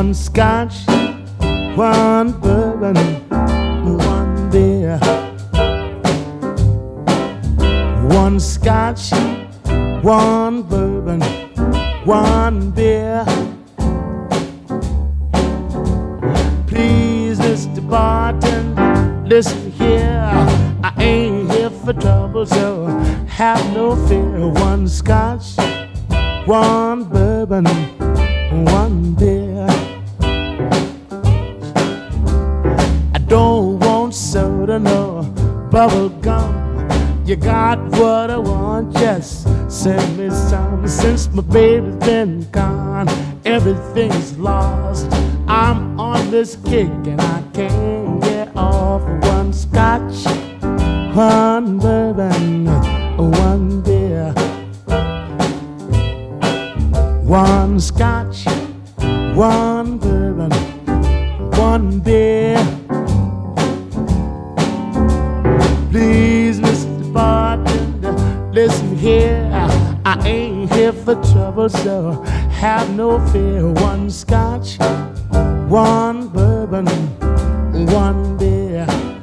One scotch, one bourbon, one beer. One scotch, one bourbon, one beer. Please, Mr. Bartender, listen here. I ain't here for trouble, so have no fear. One scotch, one bourbon, one beer. I don't want soda, no bubble gum. You got what I want, just send me some. Since my baby's been gone, everything's lost. I'm on this kick and I can't get off. One scotch, one bourbon, one beer. One scotch, one bourbon, one beer. Please, Mr. Bartender, listen here. I ain't here for trouble, so have no fear. One scotch, one bourbon, one beer.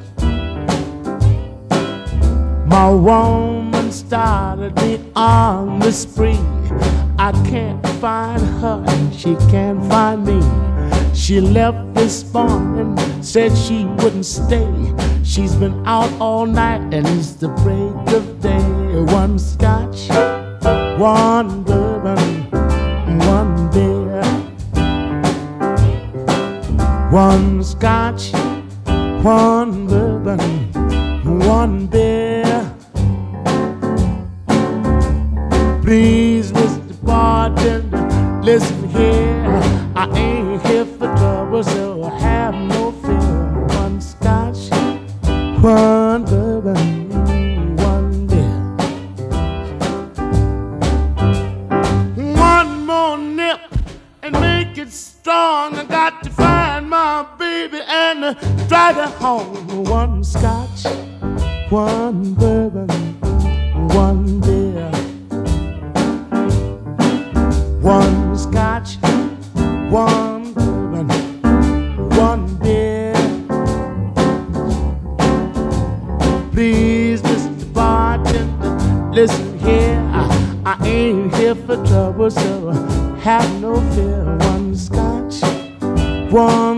My woman started me on the spree. I can't find her and she can't find me. She left this morning, said she wouldn't stay. She's been out all night and it's the break of day. One scotch, one bourbon, one beer. One scotch, one bourbon, one beer. Please, Mr. Bartender, listen here. I ain't here for trouble, so have no fear. One scotch, one bourbon, one beer. One more nip and make it strong. I got to find my baby and drive her home. One scotch, one bourbon, one beer. One scotch, one bourbon, one beer. Please, Mr. Bartender, listen here. I ain't here for trouble, so have no fear. One scotch, one